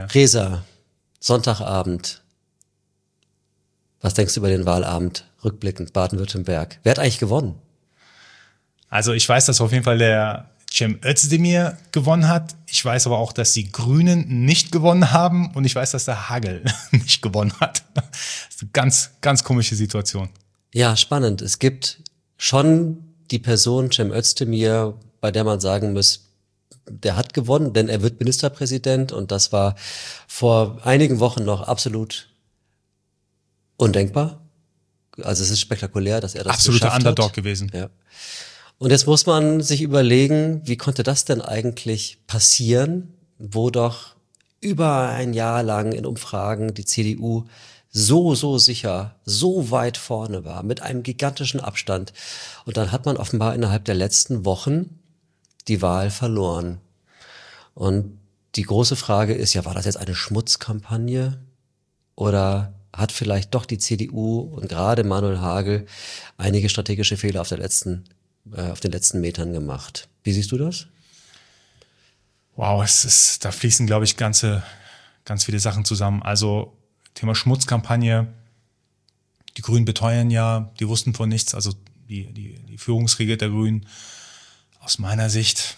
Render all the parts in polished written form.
Reza, Sonntagabend. Was denkst du über den Wahlabend rückblickend Baden-Württemberg? Wer hat eigentlich gewonnen? Also ich weiß, dass auf jeden Fall der Cem Özdemir gewonnen hat. Ich weiß aber auch, dass die Grünen nicht gewonnen haben. Und ich weiß, dass der Hagel nicht gewonnen hat. Das ist eine ganz, ganz komische Situation. Ja, spannend. Es gibt schon die Person Cem Özdemir, bei der man sagen muss, der hat gewonnen, denn er wird Ministerpräsident. Und das war vor einigen Wochen noch absolut undenkbar. Also es ist spektakulär, dass er das Absoluter geschafft Underdog hat. gewesen. Ja. Und jetzt muss man sich überlegen, wie konnte das denn eigentlich passieren, wo doch über ein Jahr lang in Umfragen die CDU so sicher, so weit vorne war, mit einem gigantischen Abstand. Und dann hat man offenbar innerhalb der letzten Wochen die Wahl verloren. Und die große Frage ist, ja, war das jetzt eine Schmutzkampagne oder hat vielleicht doch die CDU und gerade Manuel Hagel einige strategische Fehler auf den letzten Metern gemacht? Wie siehst du das? Wow, da fließen, glaube ich, ganz viele Sachen zusammen. Also Thema Schmutzkampagne, die Grünen beteuern ja, die wussten von nichts, also die Führungsriege der Grünen. Aus meiner Sicht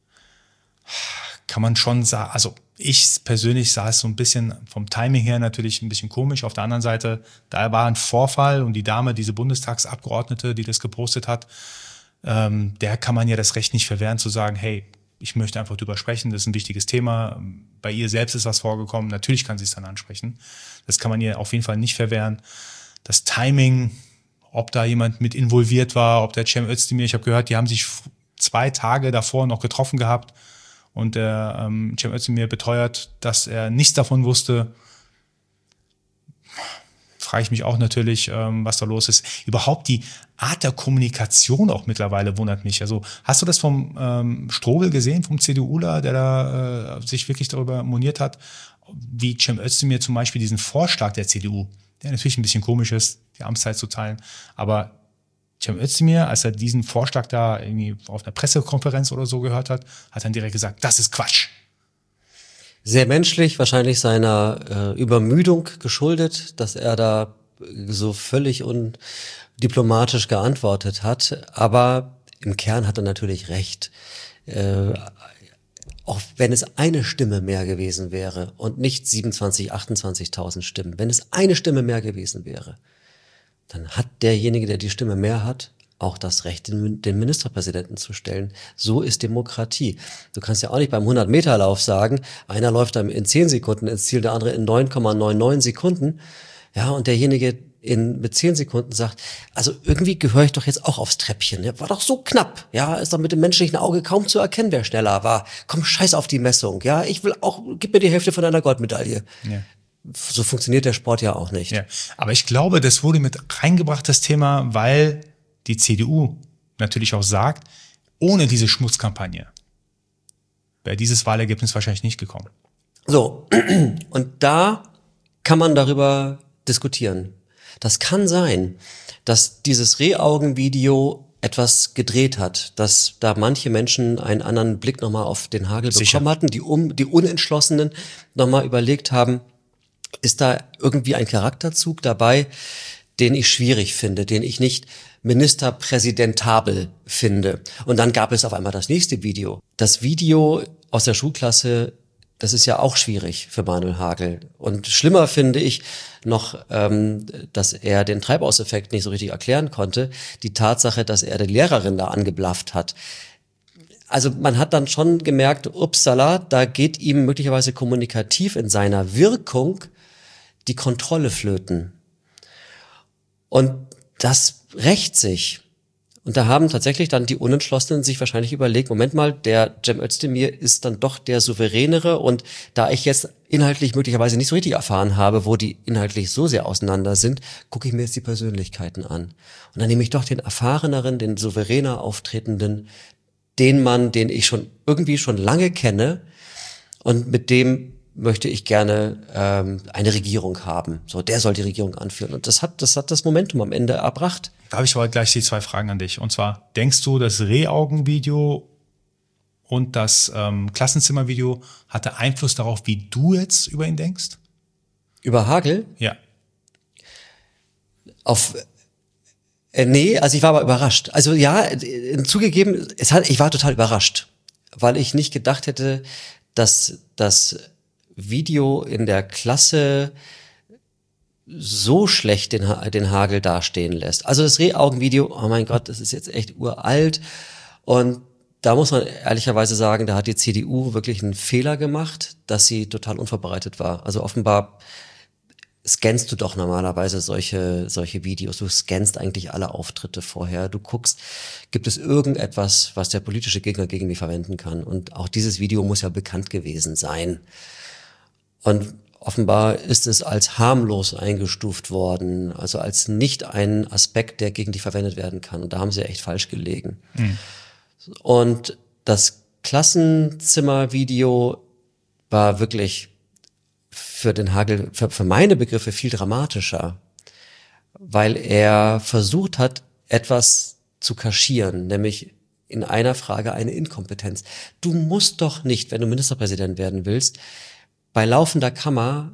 kann man schon sagen, also ich persönlich sah es so ein bisschen vom Timing her natürlich ein bisschen komisch. Auf der anderen Seite, da war ein Vorfall und die Dame, diese Bundestagsabgeordnete, die das gepostet hat, der kann man ja das Recht nicht verwehren zu sagen, hey, ich möchte einfach drüber sprechen, das ist ein wichtiges Thema. Bei ihr selbst ist was vorgekommen, natürlich kann sie es dann ansprechen. Das kann man ihr auf jeden Fall nicht verwehren. Das Timing, ob da jemand mit involviert war, ob der Cem Özdemir, ich habe gehört, die haben sich 2 Tage davor noch getroffen gehabt und der Cem Özdemir beteuert, dass er nichts davon wusste. Frage ich mich auch natürlich, was da los ist. Überhaupt die Art der Kommunikation auch mittlerweile wundert mich. Also hast du das vom Strobel gesehen, vom CDUler, der da sich wirklich darüber moniert hat, wie Cem Özdemir zum Beispiel diesen Vorschlag der CDU, der natürlich ein bisschen komisch ist, die Amtszeit zu teilen, aber Cem Özdemir, als er diesen Vorschlag da irgendwie auf einer Pressekonferenz oder so gehört hat, hat dann direkt gesagt, das ist Quatsch. Sehr menschlich, wahrscheinlich seiner Übermüdung geschuldet, dass er da so völlig undiplomatisch geantwortet hat. Aber im Kern hat er natürlich recht. Auch wenn es eine Stimme mehr gewesen wäre und nicht 27.000, 28.000 Stimmen, wenn es eine Stimme mehr gewesen wäre, dann hat derjenige, der die Stimme mehr hat, auch das Recht, den Ministerpräsidenten zu stellen. So ist Demokratie. Du kannst ja auch nicht beim 100-Meter-Lauf sagen, einer läuft dann in 10 Sekunden ins Ziel, der andere in 9,99 Sekunden. Ja, und derjenige mit 10 Sekunden sagt, also irgendwie gehöre ich doch jetzt auch aufs Treppchen. Ja, war doch so knapp. Ja, ist doch mit dem menschlichen Auge kaum zu erkennen, wer schneller war. Komm, scheiß auf die Messung. Ja, ich will auch, gib mir die Hälfte von einer Goldmedaille. Ja. So funktioniert der Sport ja auch nicht. Ja, aber ich glaube, das wurde mit reingebracht, das Thema, weil die CDU natürlich auch sagt, ohne diese Schmutzkampagne wäre dieses Wahlergebnis wahrscheinlich nicht gekommen. So, und da kann man darüber diskutieren. Das kann sein, dass dieses Rehaugen-Video etwas gedreht hat, dass da manche Menschen einen anderen Blick nochmal auf den Hagel bekommen hatten, die Unentschlossenen nochmal überlegt haben, ist da irgendwie ein Charakterzug dabei, den ich schwierig finde, den ich nicht ministerpräsidentabel finde. Und dann gab es auf einmal das nächste Video. Das Video aus der Schulklasse, das ist ja auch schwierig für Manuel Hagel. Und schlimmer finde ich noch, dass er den Treibhauseffekt nicht so richtig erklären konnte. Die Tatsache, dass er die Lehrerin da angeblafft hat. Also man hat dann schon gemerkt, upsala, da geht ihm möglicherweise kommunikativ in seiner Wirkung die Kontrolle flöten. Und das rächt sich. Und da haben tatsächlich dann die Unentschlossenen sich wahrscheinlich überlegt, Moment mal, der Cem Özdemir ist dann doch der Souveränere und da ich jetzt inhaltlich möglicherweise nicht so richtig erfahren habe, wo die inhaltlich so sehr auseinander sind, gucke ich mir jetzt die Persönlichkeiten an. Und dann nehme ich doch den erfahreneren, den souveräner auftretenden, den Mann, den ich irgendwie schon lange kenne und mit dem möchte ich gerne eine Regierung haben. So, der soll die Regierung anführen. Und das hat das Momentum am Ende erbracht. Da habe ich aber gleich die 2 Fragen an dich. Und zwar, denkst du, das Rehaugen-Video und das Klassenzimmervideo hatte Einfluss darauf, wie du jetzt über ihn denkst? Über Hagel? Ja. Nee, also ich war aber überrascht. Also ja, zugegeben, ich war total überrascht, weil ich nicht gedacht hätte, dass das Video in der Klasse so schlecht den Hagel dastehen lässt. Also das Rehaugenvideo, oh mein Gott, das ist jetzt echt uralt. Und da muss man ehrlicherweise sagen, da hat die CDU wirklich einen Fehler gemacht, dass sie total unvorbereitet war. Also offenbar scannst du doch normalerweise solche Videos. Du scannst eigentlich alle Auftritte vorher. Du guckst, gibt es irgendetwas, was der politische Gegner gegen mich verwenden kann? Und auch dieses Video muss ja bekannt gewesen sein. Und offenbar ist es als harmlos eingestuft worden, also als nicht ein Aspekt, der gegen dich verwendet werden kann. Und da haben sie echt falsch gelegen. Mhm. Und das Klassenzimmervideo war wirklich für den Hagel, für meine Begriffe viel dramatischer, weil er versucht hat, etwas zu kaschieren, nämlich in einer Frage eine Inkompetenz. Du musst doch nicht, wenn du Ministerpräsident werden willst, bei laufender Kamera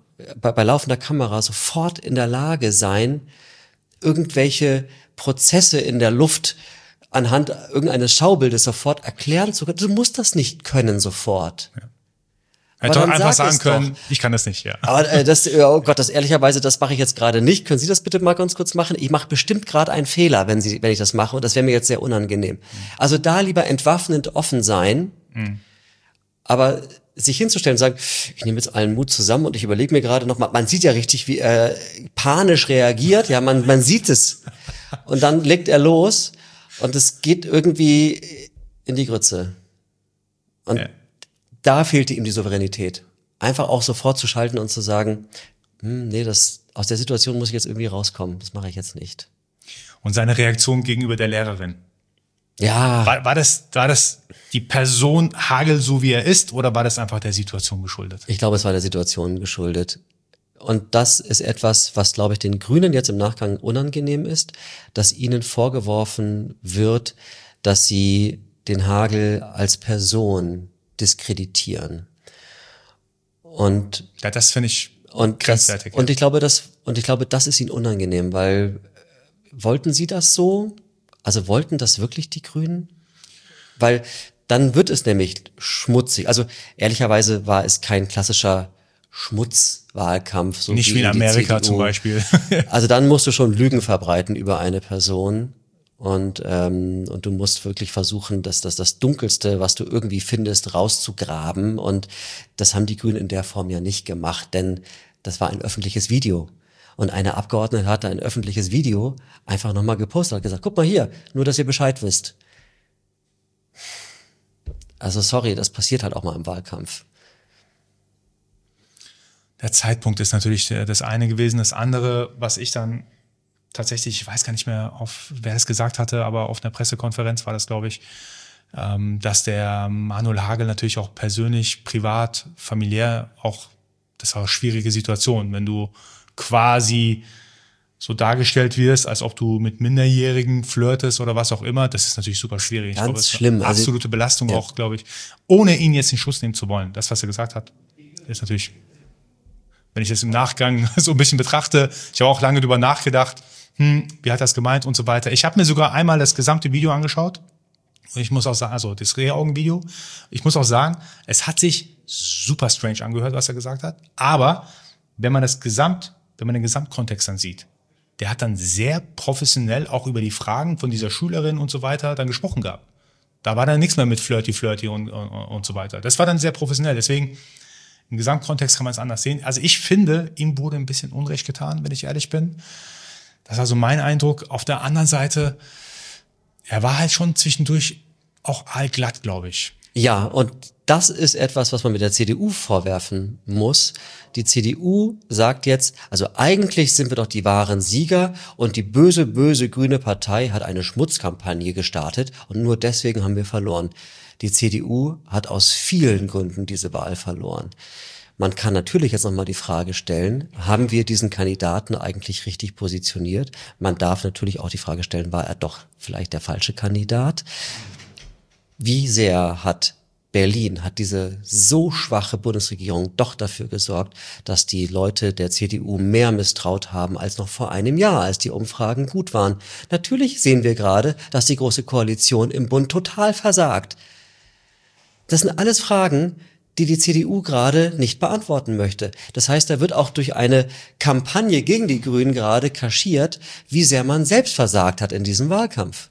sofort in der Lage sein, irgendwelche Prozesse in der Luft anhand irgendeines Schaubildes sofort erklären zu können. Du musst das nicht können sofort. Ja. Hätte doch einfach sagen können, ich kann das nicht, ja. Aber oh Gott, ehrlicherweise, das mache ich jetzt gerade nicht. Können Sie das bitte mal ganz kurz machen? Ich mache bestimmt gerade einen Fehler, wenn ich das mache, und das wäre mir jetzt sehr unangenehm. Also da lieber entwaffnend offen sein, aber sich hinzustellen und sagen, ich nehme jetzt allen Mut zusammen und ich überlege mir gerade nochmal, man sieht ja richtig, wie er panisch reagiert, ja, man sieht es. Und dann legt er los und es geht irgendwie in die Grütze. Und da fehlte ihm die Souveränität. Einfach auch sofort zu schalten und zu sagen, nee, aus der Situation muss ich jetzt irgendwie rauskommen. Das mache ich jetzt nicht. Und seine Reaktion gegenüber der Lehrerin? Ja. War das die Person Hagel, so wie er ist, oder war das einfach der Situation geschuldet? Ich glaube, es war der Situation geschuldet. Und das ist etwas, was, glaube ich, den Grünen jetzt im Nachgang unangenehm ist, dass ihnen vorgeworfen wird, dass sie den Hagel als Person diskreditieren. Und ja, das finde ich grenzwertig. Und ich glaube, das ist ihnen unangenehm, weil wollten sie das so? Also wollten das wirklich die Grünen? Weil dann wird es nämlich schmutzig. Also ehrlicherweise war es kein klassischer Schmutzwahlkampf. So nicht wie in Amerika zum Beispiel. Also dann musst du schon Lügen verbreiten über eine Person. Und du musst wirklich versuchen, das Dunkelste, was du irgendwie findest, rauszugraben. Und das haben die Grünen in der Form ja nicht gemacht, denn das war ein öffentliches Video. Und eine Abgeordnete hatte ein öffentliches Video einfach nochmal gepostet, hat gesagt, guck mal hier, nur dass ihr Bescheid wisst. Also sorry, das passiert halt auch mal im Wahlkampf. Der Zeitpunkt ist natürlich das eine gewesen. Das andere, was ich dann tatsächlich, ich weiß gar nicht mehr, wer das gesagt hatte, aber auf einer Pressekonferenz war das, glaube ich, dass der Manuel Hagel natürlich auch persönlich, privat, familiär auch, das war eine schwierige Situation, wenn du quasi so dargestellt wirst, als ob du mit Minderjährigen flirtest oder was auch immer, das ist natürlich super schwierig. Ganz ich glaube, schlimm. Absolute Belastung auch, glaube ich, ohne ihn jetzt in Schuss nehmen zu wollen. Das, was er gesagt hat, ist natürlich, wenn ich das im Nachgang so ein bisschen betrachte, ich habe auch lange drüber nachgedacht, wie hat das gemeint und so weiter. Ich habe mir sogar einmal das gesamte Video angeschaut und ich muss auch sagen, also das Rehaugen-Video, ich muss auch sagen, es hat sich super strange angehört, was er gesagt hat, aber wenn man den Gesamtkontext dann sieht, der hat dann sehr professionell auch über die Fragen von dieser Schülerin und so weiter dann gesprochen gehabt. Da war dann nichts mehr mit Flirty und so weiter. Das war dann sehr professionell, deswegen im Gesamtkontext kann man es anders sehen. Also ich finde, ihm wurde ein bisschen Unrecht getan, wenn ich ehrlich bin. Das war so mein Eindruck. Auf der anderen Seite, er war halt schon zwischendurch auch allglatt, glaube ich. Ja, und das ist etwas, was man mit der CDU vorwerfen muss. Die CDU sagt jetzt, also eigentlich sind wir doch die wahren Sieger und die böse, böse grüne Partei hat eine Schmutzkampagne gestartet und nur deswegen haben wir verloren. Die CDU hat aus vielen Gründen diese Wahl verloren. Man kann natürlich jetzt nochmal die Frage stellen, haben wir diesen Kandidaten eigentlich richtig positioniert? Man darf natürlich auch die Frage stellen, war er doch vielleicht der falsche Kandidat? Wie sehr hat Berlin hat diese so schwache Bundesregierung doch dafür gesorgt, dass die Leute der CDU mehr misstraut haben als noch vor einem Jahr, als die Umfragen gut waren. Natürlich sehen wir gerade, dass die Große Koalition im Bund total versagt. Das sind alles Fragen, die die CDU gerade nicht beantworten möchte. Das heißt, da wird auch durch eine Kampagne gegen die Grünen gerade kaschiert, wie sehr man selbst versagt hat in diesem Wahlkampf.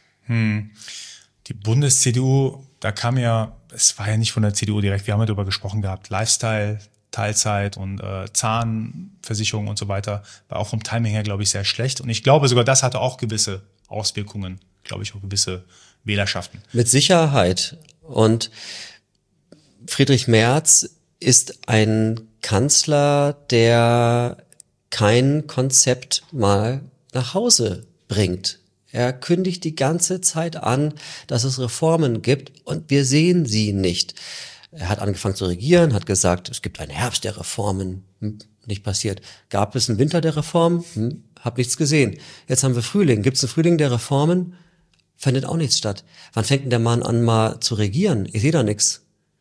Die Bundes-CDU, da kam ja, es war ja nicht von der CDU direkt, wir haben ja darüber gesprochen gehabt, Lifestyle, Teilzeit und Zahnversicherung und so weiter, war auch vom Timing her, glaube ich, sehr schlecht. Und ich glaube, sogar das hatte auch gewisse Auswirkungen, glaube ich, auf gewisse Wählerschaften. Mit Sicherheit. Und Friedrich Merz ist ein Kanzler, der kein Konzept mal nach Hause bringt. Er kündigt die ganze Zeit an, dass es Reformen gibt und wir sehen sie nicht. Er hat angefangen zu regieren, hat gesagt, es gibt einen Herbst der Reformen. Nicht passiert. Gab es einen Winter der Reformen? Hab nichts gesehen. Jetzt haben wir Frühling. Gibt es einen Frühling der Reformen? Findet auch nichts statt. Wann fängt denn der Mann an, mal zu regieren? Ich sehe da nichts.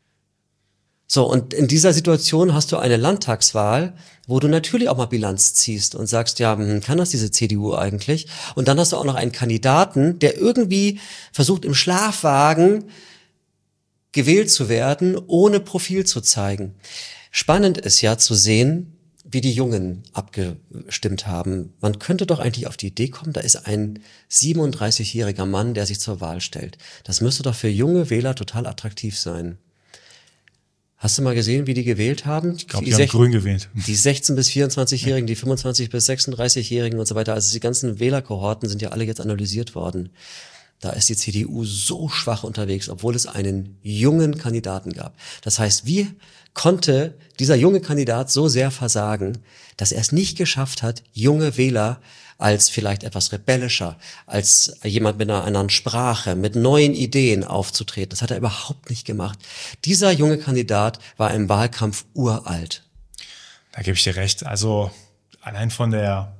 So, und in dieser Situation hast du eine Landtagswahl, wo du natürlich auch mal Bilanz ziehst und sagst, ja, kann das diese CDU eigentlich? Und dann hast du auch noch einen Kandidaten, der irgendwie versucht, im Schlafwagen gewählt zu werden, ohne Profil zu zeigen. Spannend ist ja zu sehen, wie die Jungen abgestimmt haben. Man könnte doch eigentlich auf die Idee kommen, da ist ein 37-jähriger Mann, der sich zur Wahl stellt. Das müsste doch für junge Wähler total attraktiv sein. Hast du mal gesehen, wie die gewählt haben? Ich glaube, die haben grün gewählt. Die 16- bis 24-Jährigen, die 25- bis 36-Jährigen und so weiter. Also die ganzen Wählerkohorten sind ja alle jetzt analysiert worden. Da ist die CDU so schwach unterwegs, obwohl es einen jungen Kandidaten gab. Das heißt, wie konnte dieser junge Kandidat so sehr versagen, dass er es nicht geschafft hat, junge Wähler als vielleicht etwas rebellischer, als jemand mit einer anderen Sprache, mit neuen Ideen aufzutreten. Das hat er überhaupt nicht gemacht. Dieser junge Kandidat war im Wahlkampf uralt. Da gebe ich dir recht. Also allein von der,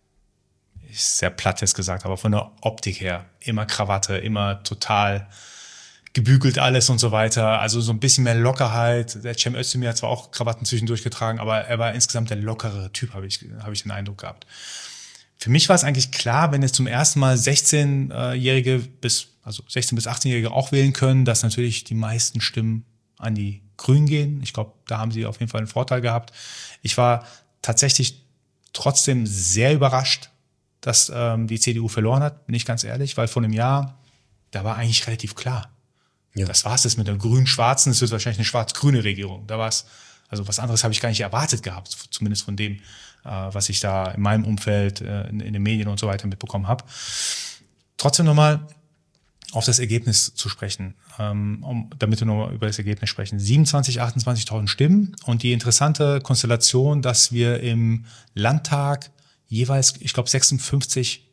ist sehr platt jetzt gesagt, aber von der Optik her, immer Krawatte, immer total gebügelt alles und so weiter. Also so ein bisschen mehr Lockerheit. Der Cem Özdemir hat zwar auch Krawatten zwischendurch getragen, aber er war insgesamt der lockere Typ, habe ich den Eindruck gehabt. Für mich war es eigentlich klar, wenn jetzt zum ersten Mal 16-Jährige also 16- bis 18-Jährige auch wählen können, dass natürlich die meisten Stimmen an die Grünen gehen. Ich glaube, da haben sie auf jeden Fall einen Vorteil gehabt. Ich war tatsächlich trotzdem sehr überrascht, dass die CDU verloren hat, bin ich ganz ehrlich, weil vor einem Jahr, da war eigentlich relativ klar. Ja. Das war's jetzt mit der grün-schwarzen, es wird wahrscheinlich eine schwarz-grüne Regierung. Da war's, also was anderes habe ich gar nicht erwartet gehabt, zumindest von dem, was ich da in meinem Umfeld, in den Medien und so weiter mitbekommen habe. Trotzdem nochmal auf das Ergebnis zu sprechen, damit wir nochmal über das Ergebnis sprechen. 28.000 Stimmen und die interessante Konstellation, dass wir im Landtag jeweils, ich glaube, 56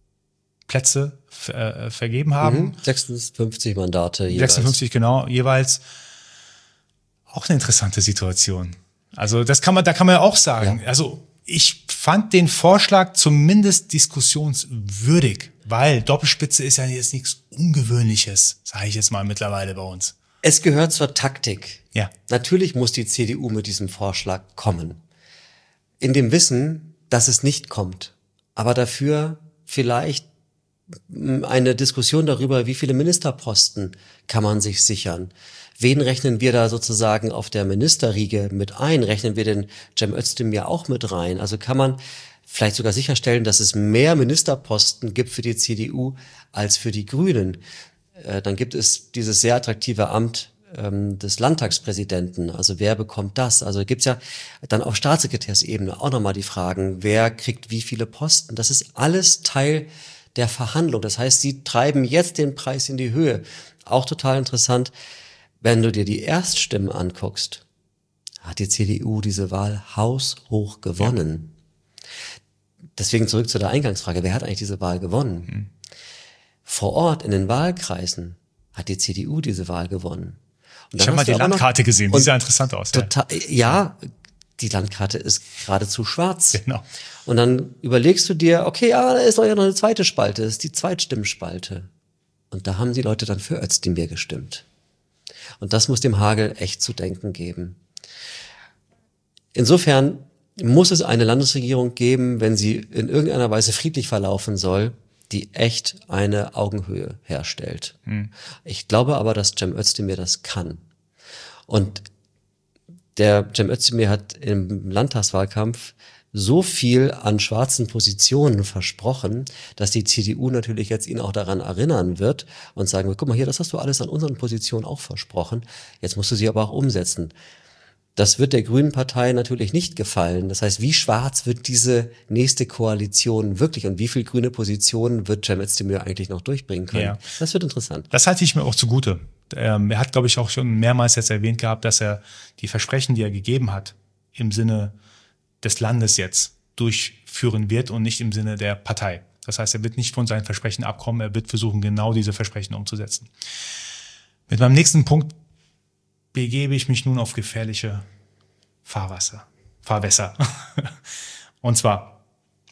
Plätze vergeben haben. 56 Mandate jeweils. 56, genau, jeweils. Auch eine interessante Situation. Also da kann man ja auch sagen, ja. Also ich fand den Vorschlag zumindest diskussionswürdig, weil Doppelspitze ist ja jetzt nichts Ungewöhnliches, sage ich jetzt mal mittlerweile bei uns. Es gehört zur Taktik. Ja. Natürlich muss die CDU mit diesem Vorschlag kommen. In dem Wissen, dass es nicht kommt. Aber dafür vielleicht eine Diskussion darüber, wie viele Ministerposten kann man sich sichern. Wen rechnen wir da sozusagen auf der Ministerriege mit ein? Rechnen wir den Cem Özdemir auch mit rein? Also kann man vielleicht sogar sicherstellen, dass es mehr Ministerposten gibt für die CDU als für die Grünen. Dann gibt es dieses sehr attraktive Amt des Landtagspräsidenten. Also wer bekommt das? Also gibt's ja dann auf Staatssekretärsebene auch nochmal die Fragen, wer kriegt wie viele Posten? Das ist alles Teil der Verhandlung. Das heißt, sie treiben jetzt den Preis in die Höhe. Auch total interessant, wenn du dir die Erststimmen anguckst, hat die CDU diese Wahl haushoch gewonnen. Ja. Deswegen zurück zu der Eingangsfrage, wer hat eigentlich diese Wahl gewonnen? Vor Ort in den Wahlkreisen hat die CDU diese Wahl gewonnen. Ich habe mal die Landkarte gesehen, die sah interessant aus. Total, ja, die Landkarte ist geradezu schwarz. Genau. Und dann überlegst du dir, okay, da ist doch ja noch eine zweite Spalte, das ist die Zweitstimmenspalte. Und da haben die Leute dann für Özdemir gestimmt. Und das muss dem Hagel echt zu denken geben. Insofern muss es eine Landesregierung geben, wenn sie in irgendeiner Weise friedlich verlaufen soll, die echt eine Augenhöhe herstellt. Ich glaube aber, dass Cem Özdemir das kann. Und der Cem Özdemir hat im Landtagswahlkampf so viel an schwarzen Positionen versprochen, dass die CDU natürlich jetzt ihn auch daran erinnern wird und sagen wird, guck mal hier, das hast du alles an unseren Positionen auch versprochen, jetzt musst du sie aber auch umsetzen. Das wird der Grünen Partei natürlich nicht gefallen. Das heißt, wie schwarz wird diese nächste Koalition wirklich und wie viel grüne Positionen wird Cem Özdemir eigentlich noch durchbringen können? Ja. Das wird interessant. Das halte ich mir auch zugute. Er hat, glaube ich, auch schon mehrmals jetzt erwähnt gehabt, dass er die Versprechen, die er gegeben hat, im Sinne des Landes jetzt durchführen wird und nicht im Sinne der Partei. Das heißt, er wird nicht von seinen Versprechen abkommen, er wird versuchen, genau diese Versprechen umzusetzen. Mit meinem nächsten Punkt begebe ich mich nun auf gefährliche Fahrwässer. Und zwar,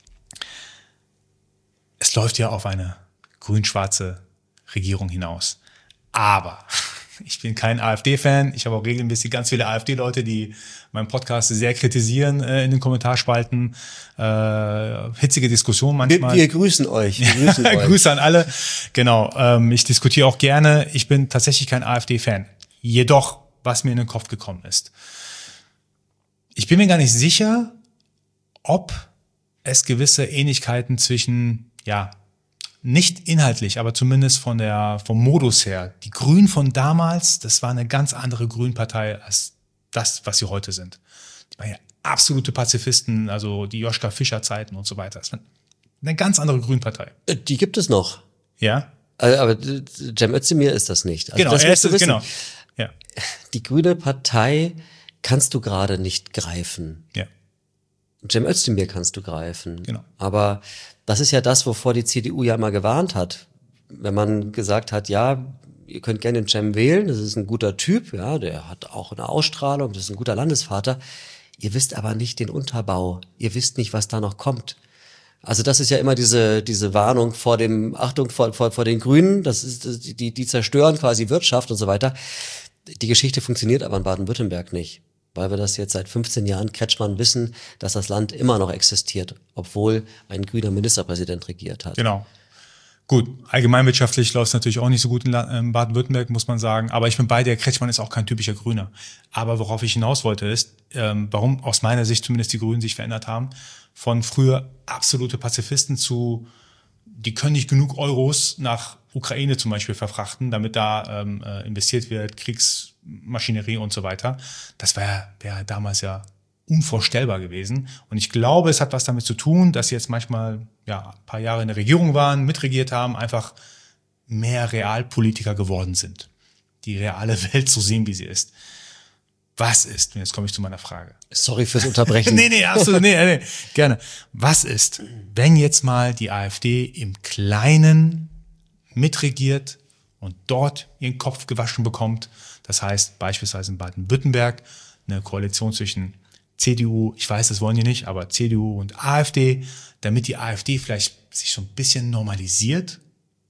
es läuft ja auf eine grün-schwarze Regierung hinaus. Aber ich bin kein AfD-Fan. Ich habe auch regelmäßig ganz viele AfD-Leute, die meinen Podcast sehr kritisieren in den Kommentarspalten. Hitzige Diskussionen manchmal. Wir grüßen euch. Wir grüßen euch. Grüße an alle. Genau. Ich diskutiere auch gerne. Ich bin tatsächlich kein AfD-Fan. Jedoch, was mir in den Kopf gekommen ist. Ich bin mir gar nicht sicher, ob es gewisse Ähnlichkeiten zwischen, nicht inhaltlich, aber zumindest vom Modus her. Die Grünen von damals, das war eine ganz andere Grünpartei als das, was sie heute sind. Die waren ja absolute Pazifisten, also die Joschka Fischer Zeiten und so weiter. Das war eine ganz andere Grünpartei. Die gibt es noch. Ja. Aber Cem Özdemir ist das nicht. Also genau, er ist es, genau. Ja. Die Grüne Partei kannst du gerade nicht greifen. Ja. Cem Özdemir kannst du greifen. Genau. Aber das ist ja das, wovor die CDU ja immer gewarnt hat. Wenn man gesagt hat, ja, ihr könnt gerne den Cem wählen, das ist ein guter Typ, ja, der hat auch eine Ausstrahlung, das ist ein guter Landesvater. Ihr wisst aber nicht den Unterbau. Ihr wisst nicht, was da noch kommt. Also das ist ja immer diese Warnung vor dem, Achtung, vor den Grünen, das ist, die zerstören quasi Wirtschaft und so weiter. Die Geschichte funktioniert aber in Baden-Württemberg nicht, weil wir das jetzt seit 15 Jahren Kretschmann wissen, dass das Land immer noch existiert, obwohl ein grüner Ministerpräsident regiert hat. Genau. Gut, allgemeinwirtschaftlich läuft es natürlich auch nicht so gut in Baden-Württemberg, muss man sagen. Aber ich bin bei dir, Kretschmann ist auch kein typischer Grüner. Aber worauf ich hinaus wollte ist, warum aus meiner Sicht zumindest die Grünen sich verändert haben, von früher absolute Pazifisten zu, die können nicht genug Euros nach Ukraine zum Beispiel verfrachten, damit da investiert wird, Kriegsmaschinerie und so weiter. Das wäre damals ja unvorstellbar gewesen. Und ich glaube, es hat was damit zu tun, dass sie jetzt manchmal ein paar Jahre in der Regierung waren, mitregiert haben, einfach mehr Realpolitiker geworden sind. Die reale Welt so sehen, wie sie ist. Was ist, und jetzt komme ich zu meiner Frage. Sorry fürs Unterbrechen. Nee, absolut, nee, gerne. Was ist, wenn jetzt mal die AfD im Kleinen mitregiert und dort ihren Kopf gewaschen bekommt? Das heißt beispielsweise in Baden-Württemberg eine Koalition zwischen CDU, ich weiß, das wollen die nicht, aber CDU und AfD, damit die AfD vielleicht sich so ein bisschen normalisiert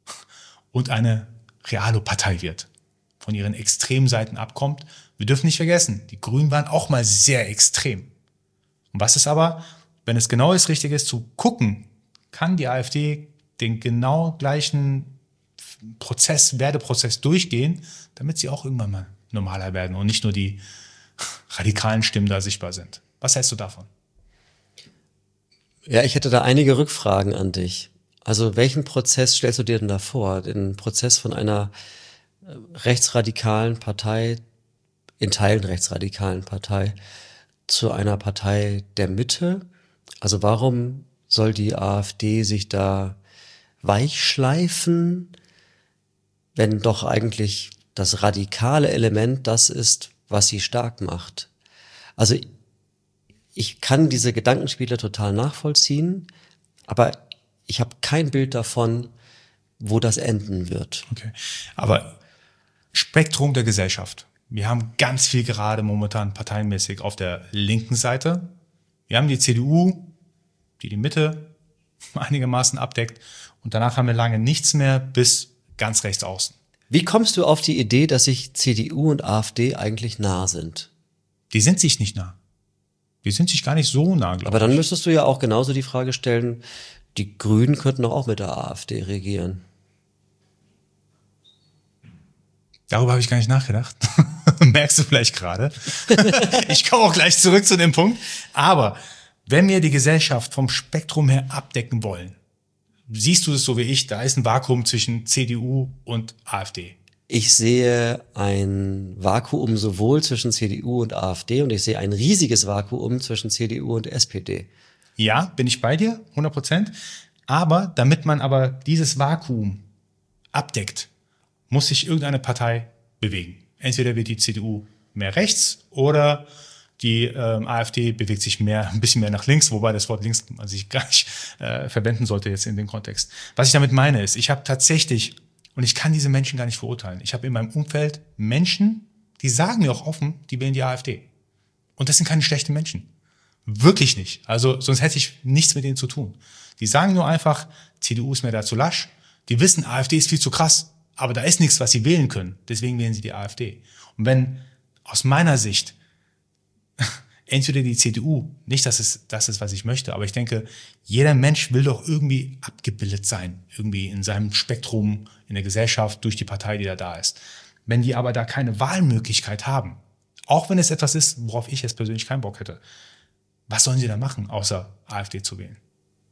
und eine reale Partei wird, von ihren extremen Seiten abkommt. Wir dürfen nicht vergessen, die Grünen waren auch mal sehr extrem. Und was ist aber, wenn es genau ist, richtig ist, zu gucken, kann die AfD den genau gleichen Werdeprozess durchgehen, damit sie auch irgendwann mal normaler werden und nicht nur die radikalen Stimmen da sichtbar sind. Was hältst du davon? Ja, ich hätte da einige Rückfragen an dich. Also welchen Prozess stellst du dir denn da vor? Den Prozess von einer rechtsradikalen Partei, in Teilen rechtsradikalen Partei, zu einer Partei der Mitte? Also warum soll die AfD sich da weichschleifen, wenn doch eigentlich das radikale Element das ist, was sie stark macht? Also ich kann diese Gedankenspiele total nachvollziehen, aber ich habe kein Bild davon, wo das enden wird. Okay, aber Spektrum der Gesellschaft. Wir haben ganz viel gerade momentan parteienmäßig auf der linken Seite. Wir haben die CDU, die Mitte einigermaßen abdeckt. Und danach haben wir lange nichts mehr bis ganz rechts außen. Wie kommst du auf die Idee, dass sich CDU und AfD eigentlich nah sind? Die sind sich nicht nah. Die sind sich gar nicht so nah, glaube ich. Aber dann müsstest du ja auch genauso die Frage stellen, die Grünen könnten doch auch mit der AfD regieren. Darüber habe ich gar nicht nachgedacht. Merkst du vielleicht gerade. Ich komme auch gleich zurück zu dem Punkt. Aber wenn wir die Gesellschaft vom Spektrum her abdecken wollen, siehst du das so wie ich, da ist ein Vakuum zwischen CDU und AfD. Ich sehe ein Vakuum sowohl zwischen CDU und AfD und ich sehe ein riesiges Vakuum zwischen CDU und SPD. Ja, bin ich bei dir, 100%. Aber damit man aber dieses Vakuum abdeckt, muss sich irgendeine Partei bewegen. Entweder wird die CDU mehr rechts oder die AfD bewegt sich ein bisschen mehr nach links, wobei das Wort links man sich gar nicht verwenden sollte jetzt in dem Kontext. Was ich damit meine ist, ich habe tatsächlich, und ich kann diese Menschen gar nicht verurteilen, ich habe in meinem Umfeld Menschen, die sagen mir auch offen, die wählen die AfD. Und das sind keine schlechten Menschen. Wirklich nicht. Also sonst hätte ich nichts mit denen zu tun. Die sagen nur einfach, CDU ist mir da zu lasch. Die wissen, AfD ist viel zu krass. Aber da ist nichts, was sie wählen können. Deswegen wählen sie die AfD. Und wenn aus meiner Sicht entweder die CDU, nicht, dass es das ist, was ich möchte, aber ich denke, jeder Mensch will doch irgendwie abgebildet sein, irgendwie in seinem Spektrum, in der Gesellschaft, durch die Partei, die da ist. Wenn die aber da keine Wahlmöglichkeit haben, auch wenn es etwas ist, worauf ich jetzt persönlich keinen Bock hätte, was sollen sie da machen, außer AfD zu wählen?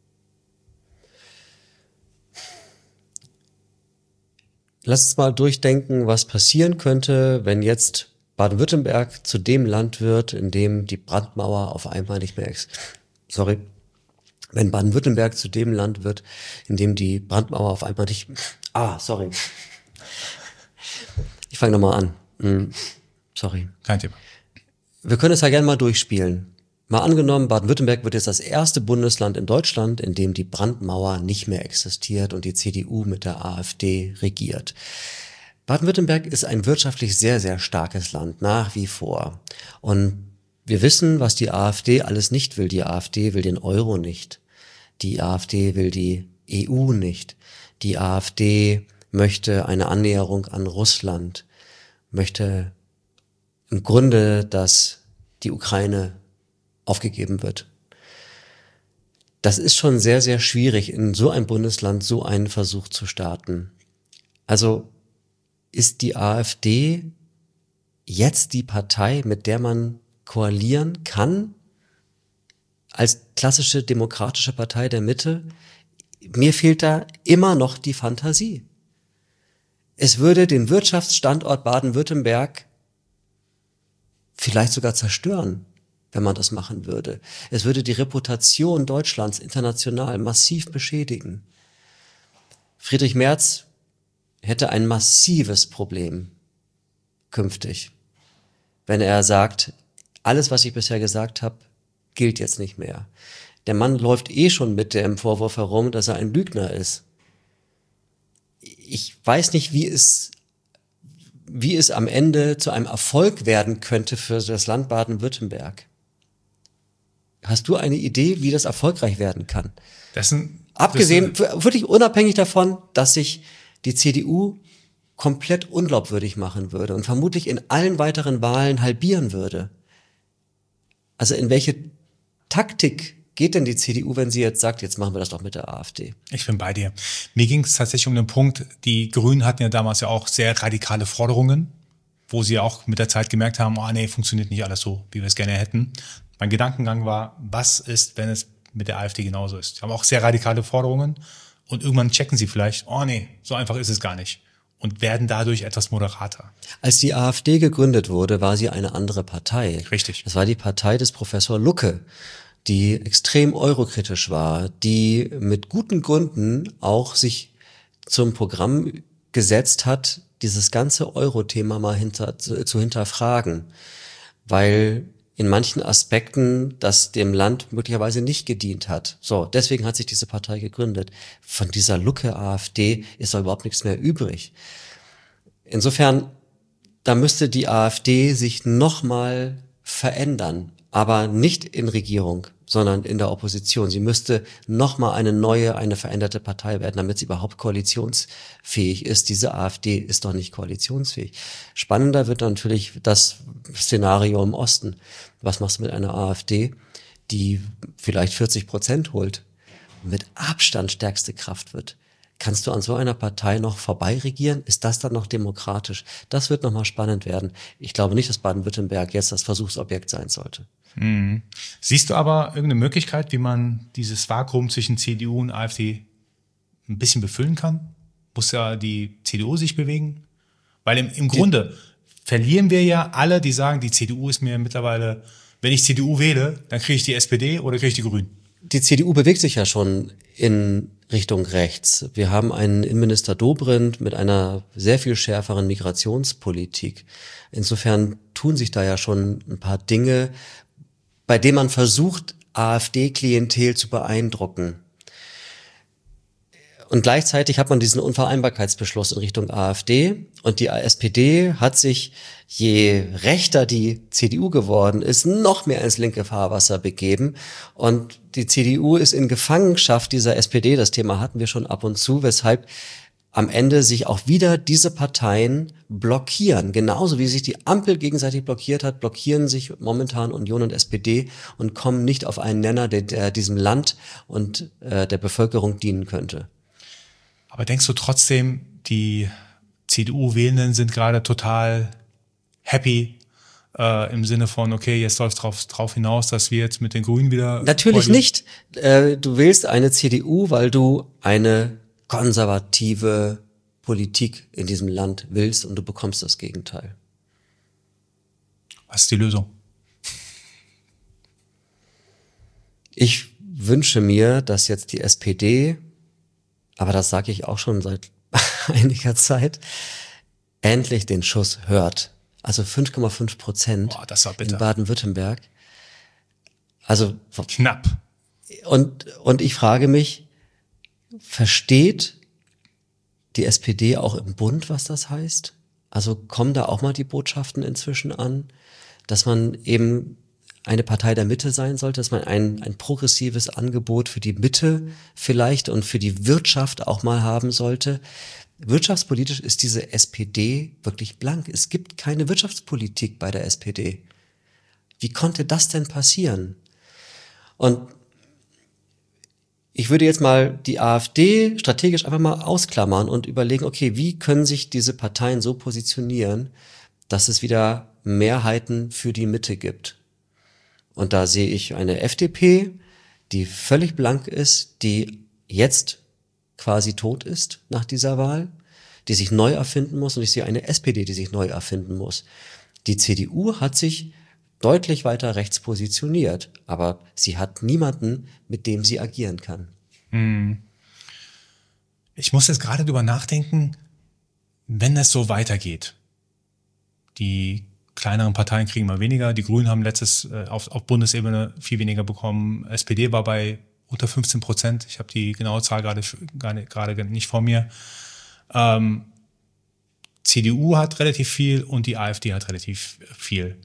Lass uns mal durchdenken, was passieren könnte, wenn jetzt Baden-Württemberg zu dem Land wird, in dem die Brandmauer auf einmal nicht mehr Wenn Baden-Württemberg zu dem Land wird, in dem die Brandmauer auf einmal nicht... Ich fange nochmal an. Kein Thema. Wir können es ja gerne mal durchspielen. Mal angenommen, Baden-Württemberg wird jetzt das erste Bundesland in Deutschland, in dem die Brandmauer nicht mehr existiert und die CDU mit der AfD regiert. Baden-Württemberg ist ein wirtschaftlich sehr, sehr starkes Land, nach wie vor. Und wir wissen, was die AfD alles nicht will. Die AfD will den Euro nicht. Die AfD will die EU nicht. Die AfD möchte eine Annäherung an Russland, möchte im Grunde, dass die Ukraine aufgegeben wird. Das ist schon sehr, sehr schwierig, in so einem Bundesland so einen Versuch zu starten. Also ist die AfD jetzt die Partei, mit der man koalieren kann, als klassische demokratische Partei der Mitte? Mir fehlt da immer noch die Fantasie. Es würde den Wirtschaftsstandort Baden-Württemberg vielleicht sogar zerstören, wenn man das machen würde. Es würde die Reputation Deutschlands international massiv beschädigen. Friedrich Merz hätte ein massives Problem künftig, wenn er sagt, alles, was ich bisher gesagt habe, gilt jetzt nicht mehr. Der Mann läuft schon mit dem Vorwurf herum, dass er ein Lügner ist. Ich weiß nicht, wie es am Ende zu einem Erfolg werden könnte für das Land Baden-Württemberg. Hast du eine Idee, wie das erfolgreich werden kann? Abgesehen, wirklich unabhängig davon, dass sich die CDU komplett unglaubwürdig machen würde und vermutlich in allen weiteren Wahlen halbieren würde. Also in welche Taktik geht denn die CDU, wenn sie jetzt sagt, jetzt machen wir das doch mit der AfD? Ich bin bei dir. Mir ging es tatsächlich um den Punkt, die Grünen hatten ja damals ja auch sehr radikale Forderungen, wo sie auch mit der Zeit gemerkt haben, funktioniert nicht alles so, wie wir es gerne hätten. Mein Gedankengang war, was ist, wenn es mit der AfD genauso ist? Sie haben auch sehr radikale Forderungen und irgendwann checken sie vielleicht, so einfach ist es gar nicht und werden dadurch etwas moderater. Als die AfD gegründet wurde, war sie eine andere Partei. Richtig. Das war die Partei des Professor Lucke, die extrem eurokritisch war, die mit guten Gründen auch sich zum Programm gesetzt hat, dieses ganze Euro-Thema mal zu hinterfragen, weil in manchen Aspekten das dem Land möglicherweise nicht gedient hat. So, deswegen hat sich diese Partei gegründet. Von dieser Lucke-AfD ist da überhaupt nichts mehr übrig. Insofern, da müsste die AfD sich nochmal verändern. aber nicht in Regierung, sondern in der Opposition. Sie müsste nochmal eine veränderte Partei werden, damit sie überhaupt koalitionsfähig ist. Diese AfD ist doch nicht koalitionsfähig. Spannender wird natürlich das Szenario im Osten. Was machst du mit einer AfD, die vielleicht 40% holt, mit Abstand stärkste Kraft wird? Kannst du an so einer Partei noch vorbeiregieren? Ist das dann noch demokratisch? Das wird nochmal spannend werden. Ich glaube nicht, dass Baden-Württemberg jetzt das Versuchsobjekt sein sollte. Mhm. Siehst du aber irgendeine Möglichkeit, wie man dieses Vakuum zwischen CDU und AfD ein bisschen befüllen kann? Muss ja die CDU sich bewegen? Weil im Grunde verlieren wir ja alle, die sagen, die CDU ist mir mittlerweile, wenn ich CDU wähle, dann kriege ich die SPD oder kriege ich die Grünen. Die CDU bewegt sich ja schon in Richtung rechts. Wir haben einen Innenminister Dobrindt mit einer sehr viel schärferen Migrationspolitik. Insofern tun sich da ja schon ein paar Dinge, bei denen man versucht, AfD-Klientel zu beeindrucken. Und gleichzeitig hat man diesen Unvereinbarkeitsbeschluss in Richtung AfD. Und die SPD hat sich, je rechter die CDU geworden ist, noch mehr ins linke Fahrwasser begeben. Und die CDU ist in Gefangenschaft dieser SPD. Das Thema hatten wir schon ab und zu, weshalb am Ende sich auch wieder diese Parteien blockieren. Genauso wie sich die Ampel gegenseitig blockiert hat, blockieren sich momentan Union und SPD und kommen nicht auf einen Nenner, der diesem Land und der Bevölkerung dienen könnte. Aber denkst du trotzdem, die CDU-Wählenden sind gerade total happy im Sinne von, okay, jetzt läuft es drauf hinaus, dass wir jetzt mit den Grünen wieder... Natürlich nicht. Du wählst eine CDU, weil du eine konservative Politik in diesem Land willst und du bekommst das Gegenteil. Was ist die Lösung? Ich wünsche mir, dass jetzt die SPD, aber das sage ich auch schon seit einiger Zeit, endlich den Schuss hört. Also 5,5% das war bitter. In Baden-Württemberg. Also knapp. Und ich frage mich, versteht die SPD auch im Bund, was das heißt? Also kommen da auch mal die Botschaften inzwischen an, dass man eben eine Partei der Mitte sein sollte, dass man ein progressives Angebot für die Mitte vielleicht und für die Wirtschaft auch mal haben sollte. Wirtschaftspolitisch ist diese SPD wirklich blank. Es gibt keine Wirtschaftspolitik bei der SPD. Wie konnte das denn passieren? Und ich würde jetzt mal die AfD strategisch einfach mal ausklammern und überlegen, okay, wie können sich diese Parteien so positionieren, dass es wieder Mehrheiten für die Mitte gibt? Und da sehe ich eine FDP, die völlig blank ist, die jetzt quasi tot ist nach dieser Wahl, die sich neu erfinden muss. Und ich sehe eine SPD, die sich neu erfinden muss. Die CDU hat sich deutlich weiter rechts positioniert, aber sie hat niemanden, mit dem sie agieren kann. Ich muss jetzt gerade drüber nachdenken, wenn es so weitergeht. Die kleineren Parteien kriegen mal weniger. Die Grünen haben letztes auf Bundesebene viel weniger bekommen. SPD war bei unter 15%. Ich habe die genaue Zahl gerade nicht vor mir. CDU hat relativ viel und die AfD hat relativ viel.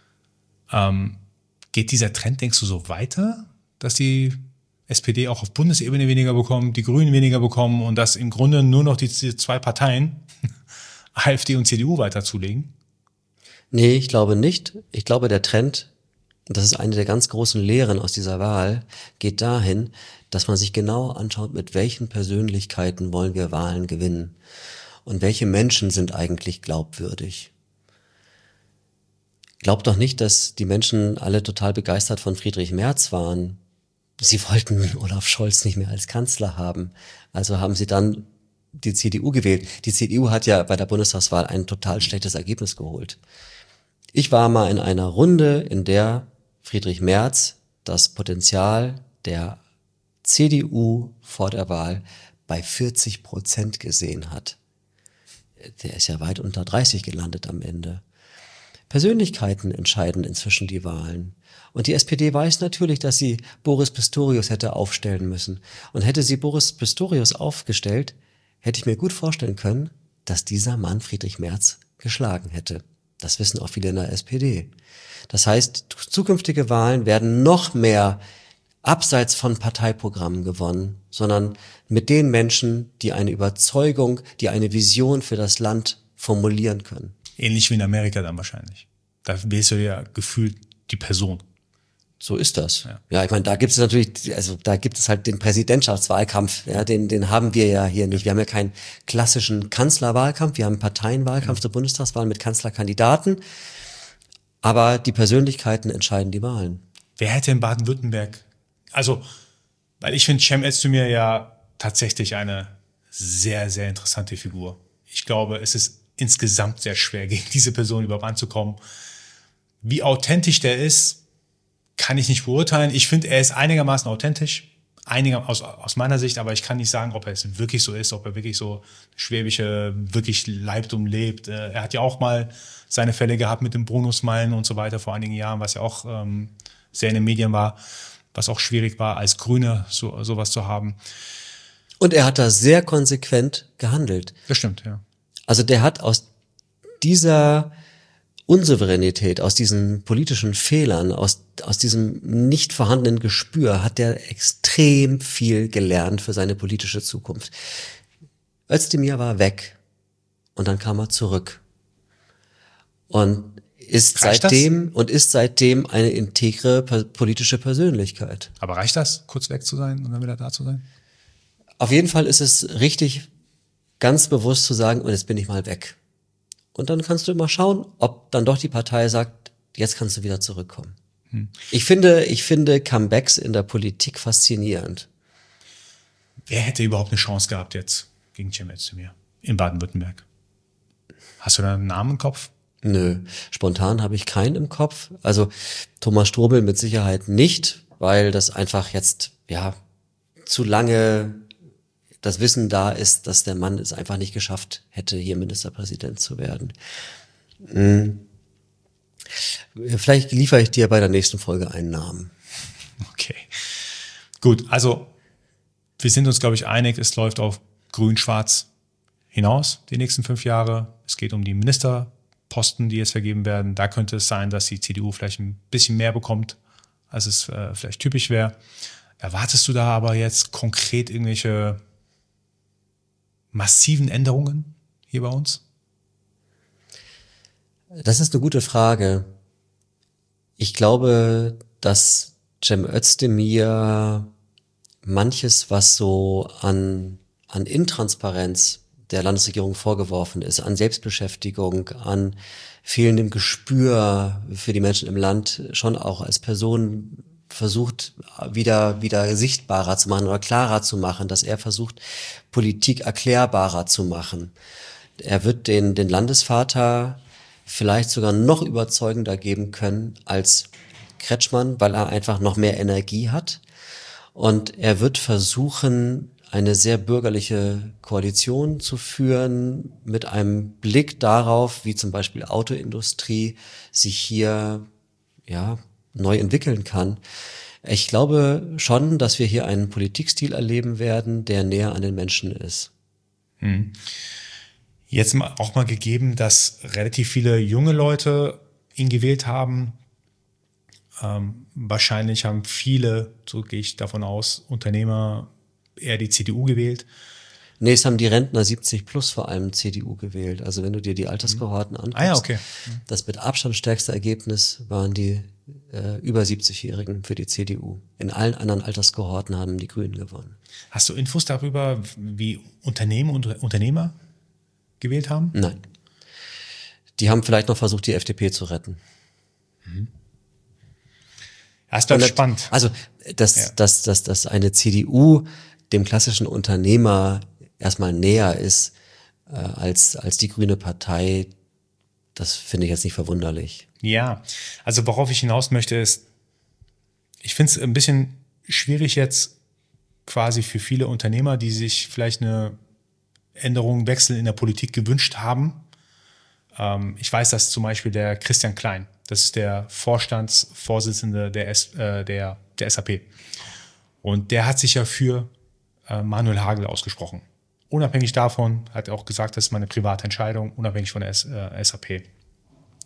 Geht dieser Trend, denkst du, so weiter, dass die SPD auch auf Bundesebene weniger bekommen, die Grünen weniger bekommen und dass im Grunde nur noch diese zwei Parteien, AfD und CDU, weiter zulegen? Nee, ich glaube nicht. Ich glaube, der Trend, das ist eine der ganz großen Lehren aus dieser Wahl, geht dahin, dass man sich genau anschaut, mit welchen Persönlichkeiten wollen wir Wahlen gewinnen und welche Menschen sind eigentlich glaubwürdig. Glaubt doch nicht, dass die Menschen alle total begeistert von Friedrich Merz waren. Sie wollten Olaf Scholz nicht mehr als Kanzler haben. Also haben sie dann die CDU gewählt. Die CDU hat ja bei der Bundestagswahl ein total schlechtes Ergebnis geholt. Ich war mal in einer Runde, in der Friedrich Merz das Potenzial der CDU vor der Wahl bei 40% gesehen hat. Der ist ja weit unter 30 gelandet am Ende. Persönlichkeiten entscheiden inzwischen die Wahlen. Und die SPD weiß natürlich, dass sie Boris Pistorius hätte aufstellen müssen. Und hätte sie Boris Pistorius aufgestellt, hätte ich mir gut vorstellen können, dass dieser Mann Friedrich Merz geschlagen hätte. Das wissen auch viele in der SPD. Das heißt, zukünftige Wahlen werden noch mehr abseits von Parteiprogrammen gewonnen, sondern mit den Menschen, die eine Überzeugung, die eine Vision für das Land formulieren können. Ähnlich wie in Amerika dann wahrscheinlich. Da wählst du ja gefühlt die Person. So ist das. Ja, ich meine, da gibt es natürlich, also da gibt es halt den Präsidentschaftswahlkampf, ja, den haben wir ja hier nicht. Wir haben ja keinen klassischen Kanzlerwahlkampf, wir haben einen Parteienwahlkampf zur Bundestagswahl mit Kanzlerkandidaten, aber die Persönlichkeiten entscheiden die Wahlen. Wer hätte in Baden-Württemberg, also, weil ich finde Cem Özdemir ja tatsächlich eine sehr, sehr interessante Figur. Ich glaube, es ist insgesamt sehr schwer, gegen diese Person überhaupt anzukommen. Wie authentisch der ist, kann ich nicht beurteilen. Ich finde, er ist einigermaßen authentisch, aus meiner Sicht, aber ich kann nicht sagen, ob er es wirklich so ist, ob er wirklich so Schwäbische wirklich leibt und lebt. Er hat ja auch mal seine Fälle gehabt mit dem Bonusmeilen und so weiter vor einigen Jahren, was ja auch sehr in den Medien war, was auch schwierig war, als Grüner sowas zu haben. Und er hat da sehr konsequent gehandelt. Das stimmt, ja. Also der hat aus dieser Unsouveränität, aus diesen politischen Fehlern, aus diesem nicht vorhandenen Gespür hat der extrem viel gelernt für seine politische Zukunft. Özdemir war weg und dann kam er zurück und ist seitdem eine integre politische Persönlichkeit. Aber reicht das, kurz weg zu sein und dann wieder da zu sein? Auf jeden Fall ist es richtig, ganz bewusst zu sagen, und jetzt bin ich mal weg. Und dann kannst du immer schauen, ob dann doch die Partei sagt, jetzt kannst du wieder zurückkommen. Ich finde Comebacks in der Politik faszinierend. Wer hätte überhaupt eine Chance gehabt jetzt gegen Cem Özdemir in Baden-Württemberg? Hast du da einen Namen im Kopf? Nö, spontan habe ich keinen im Kopf. Also Thomas Strobel mit Sicherheit nicht, weil das einfach jetzt zu lange das Wissen da ist, dass der Mann es einfach nicht geschafft hätte, hier Ministerpräsident zu werden. Vielleicht liefere ich dir bei der nächsten Folge einen Namen. Okay. Gut, also wir sind uns, glaube ich, einig, es läuft auf Grün-Schwarz hinaus die nächsten 5 Jahre. Es geht um die Ministerposten, die jetzt vergeben werden. Da könnte es sein, dass die CDU vielleicht ein bisschen mehr bekommt, als es vielleicht typisch wäre. Erwartest du da aber jetzt konkret irgendwelche massiven Änderungen hier bei uns? Das ist eine gute Frage. Ich glaube, dass Cem Özdemir manches, was so an Intransparenz der Landesregierung vorgeworfen ist, an Selbstbeschäftigung, an fehlendem Gespür für die Menschen im Land, schon auch als Person versucht, wieder sichtbarer zu machen oder klarer zu machen, dass er versucht, Politik erklärbarer zu machen. Er wird den Landesvater vielleicht sogar noch überzeugender geben können als Kretschmann, weil er einfach noch mehr Energie hat. Und er wird versuchen, eine sehr bürgerliche Koalition zu führen, mit einem Blick darauf, wie zum Beispiel Autoindustrie sich hier neu entwickeln kann. Ich glaube schon, dass wir hier einen Politikstil erleben werden, der näher an den Menschen ist. Jetzt auch mal gegeben, dass relativ viele junge Leute ihn gewählt haben. Wahrscheinlich haben viele, so gehe ich davon aus, Unternehmer eher die CDU gewählt. Nee, es haben die Rentner 70 plus vor allem CDU gewählt. Also wenn du dir die Alterskohorten anguckst, okay. Das mit Abstand stärkste Ergebnis waren die über 70-Jährigen für die CDU. In allen anderen Alterskohorten haben die Grünen gewonnen. Hast du Infos darüber, wie Unternehmen und Unternehmer gewählt haben? Nein. Die haben vielleicht noch versucht, die FDP zu retten. Das bleibt spannend. Also, dass eine CDU dem klassischen Unternehmer erstmal näher ist als die Grüne Partei, das finde ich jetzt nicht verwunderlich. Ja, also worauf ich hinaus möchte ist, ich finde es ein bisschen schwierig jetzt quasi für viele Unternehmer, die sich vielleicht eine Änderung, Wechsel in der Politik gewünscht haben. Ich weiß, dass zum Beispiel der Christian Klein, das ist der Vorstandsvorsitzende der SAP. Und der hat sich ja für Manuel Hagel ausgesprochen. Unabhängig davon hat er auch gesagt, das ist meine private Entscheidung, unabhängig von der SAP.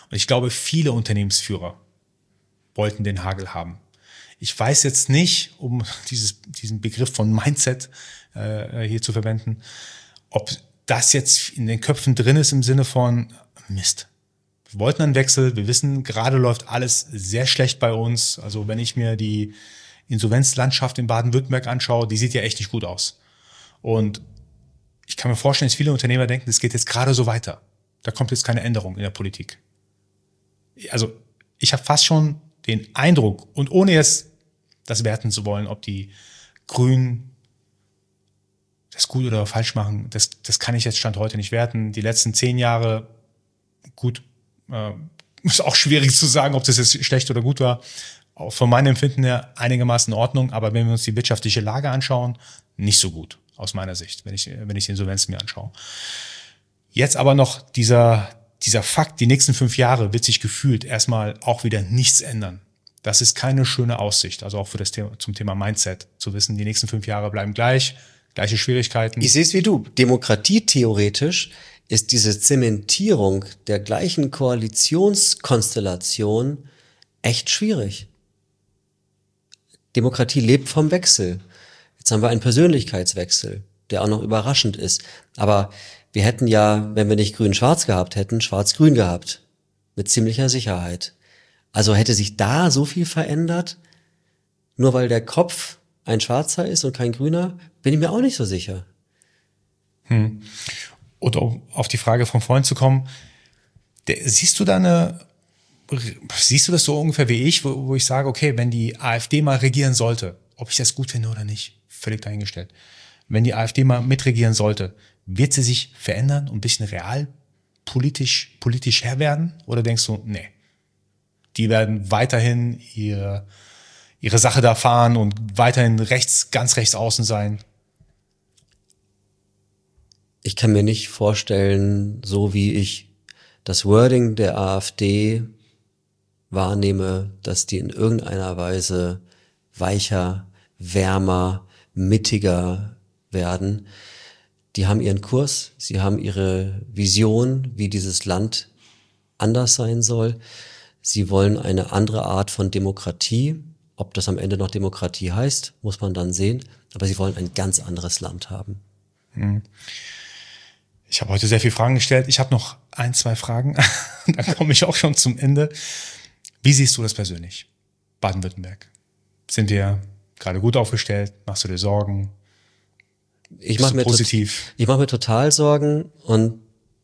Und ich glaube, viele Unternehmensführer wollten den Hagel haben. Ich weiß jetzt nicht, um diesen Begriff von Mindset hier zu verwenden, ob das jetzt in den Köpfen drin ist im Sinne von Mist. Wir wollten einen Wechsel. Wir wissen, gerade läuft alles sehr schlecht bei uns. Also wenn ich mir die Insolvenzlandschaft in Baden-Württemberg anschaue, die sieht ja echt nicht gut aus. Und ich kann mir vorstellen, dass viele Unternehmer denken, es geht jetzt gerade so weiter. Da kommt jetzt keine Änderung in der Politik. Also ich habe fast schon den Eindruck, und ohne jetzt das werten zu wollen, ob die Grünen das gut oder falsch machen, das kann ich jetzt Stand heute nicht werten. Die letzten 10 Jahre, gut, ist auch schwierig zu sagen, ob das jetzt schlecht oder gut war. Auch von meinem Empfinden her einigermaßen in Ordnung, aber wenn wir uns die wirtschaftliche Lage anschauen, nicht so gut, aus meiner Sicht, wenn ich die Insolvenz mir anschaue. Jetzt aber noch dieser Fakt, die nächsten 5 Jahre wird sich gefühlt erstmal auch wieder nichts ändern. Das ist keine schöne Aussicht, also auch für das Thema, zum Thema Mindset, zu wissen, die nächsten 5 Jahre bleiben gleiche Schwierigkeiten. Ich sehe es wie du. Demokratie theoretisch ist diese Zementierung der gleichen Koalitionskonstellation echt schwierig. Demokratie lebt vom Wechsel. Jetzt haben wir einen Persönlichkeitswechsel, der auch noch überraschend ist. Aber wir hätten ja, wenn wir nicht grün-schwarz gehabt hätten, schwarz-grün gehabt. Mit ziemlicher Sicherheit. Also hätte sich da so viel verändert, nur weil der Kopf ein Schwarzer ist und kein Grüner, bin ich mir auch nicht so sicher. Und um auf die Frage von vorhin zu kommen, siehst du das so ungefähr wie ich, wo ich sage, okay, wenn die AfD mal regieren sollte, ob ich das gut finde oder nicht, völlig dahingestellt. Wenn die AfD mal mitregieren sollte, wird sie sich verändern und ein bisschen politisch Herr werden? Oder denkst du, nee, die werden weiterhin ihre Sache da fahren und weiterhin ganz rechts außen sein? Ich kann mir nicht vorstellen, so wie ich das Wording der AfD wahrnehme, dass die in irgendeiner Weise weicher, wärmer, mittiger werden. Die haben ihren Kurs, sie haben ihre Vision, wie dieses Land anders sein soll. Sie wollen eine andere Art von Demokratie. Ob das am Ende noch Demokratie heißt, muss man dann sehen. Aber sie wollen ein ganz anderes Land haben. Ich habe heute sehr viele Fragen gestellt. Ich habe noch 1, 2 Fragen. Dann komme ich auch schon zum Ende. Wie siehst du das persönlich? Baden-Württemberg. Sind wir gerade gut aufgestellt? Machst du dir Sorgen? Ich mache mir total Sorgen, und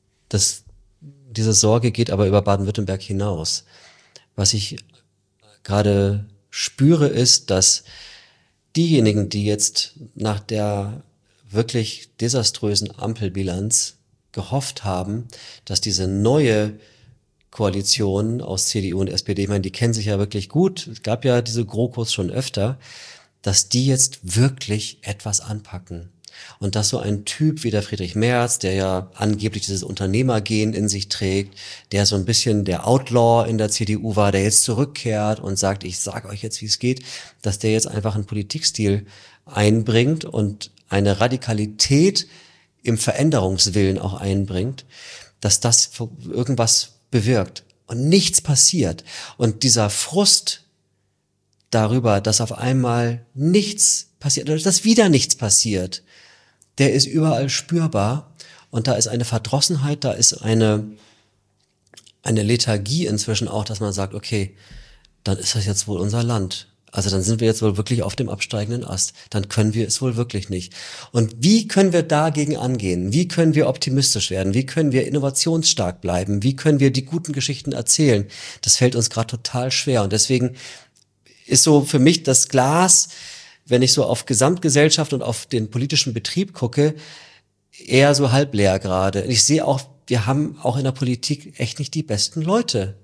diese Sorge geht aber über Baden-Württemberg hinaus. Was ich gerade spüre, ist, dass diejenigen, die jetzt nach der wirklich desaströsen Ampelbilanz gehofft haben, dass diese neue Koalition aus CDU und SPD, ich meine, die kennen sich ja wirklich gut, es gab ja diese GroKos schon öfter, dass die jetzt wirklich etwas anpacken. Und dass so ein Typ wie der Friedrich Merz, der ja angeblich dieses Unternehmergen in sich trägt, der so ein bisschen der Outlaw in der CDU war, der jetzt zurückkehrt und sagt, ich sage euch jetzt, wie es geht, dass der jetzt einfach einen Politikstil einbringt und eine Radikalität im Veränderungswillen auch einbringt, dass das irgendwas bewirkt und nichts passiert. Und dieser Frust darüber, dass auf einmal nichts passiert oder dass wieder nichts passiert, der ist überall spürbar, und da ist eine Verdrossenheit, da ist eine Lethargie inzwischen auch, dass man sagt, okay, dann ist das jetzt wohl unser Land. Also dann sind wir jetzt wohl wirklich auf dem absteigenden Ast. Dann können wir es wohl wirklich nicht. Und wie können wir dagegen angehen? Wie können wir optimistisch werden? Wie können wir innovationsstark bleiben? Wie können wir die guten Geschichten erzählen? Das fällt uns gerade total schwer. Und deswegen ist so für mich das Glas, wenn ich so auf Gesamtgesellschaft und auf den politischen Betrieb gucke, eher so halb leer gerade. Ich sehe auch, wir haben auch in der Politik echt nicht die besten Leute.